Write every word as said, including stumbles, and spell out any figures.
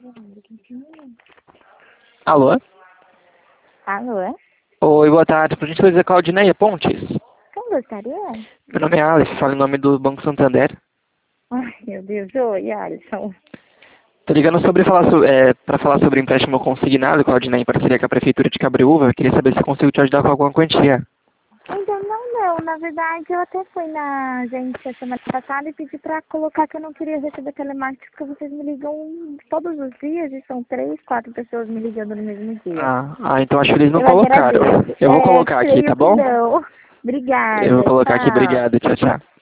Alô? Alô? Oi, boa tarde. Por gentileza, Claudineia Pontes? Quem gostaria? Meu nome é Alex, falo em nome do Banco Santander. Ai, meu Deus. Oi, Alisson. Tô ligando sobre falar so, é, para falar sobre empréstimo consignado, Claudineia, em parceria com a Prefeitura de Cabreúva. Queria saber se eu consigo te ajudar com alguma quantia. Ainda não, não. Na verdade, eu até fui na agência semana passada e pedi pra colocar que eu não queria receber telemarketing porque vocês me ligam todos os dias e são três, quatro pessoas me ligando no mesmo dia. Ah, ah, então acho que eles não Eu colocaram. agradeço. Eu vou É, colocar aqui, creio tá que bom? não. Eu vou Obrigada. colocar aqui. Tchau. Obrigado. Tchau, tchau.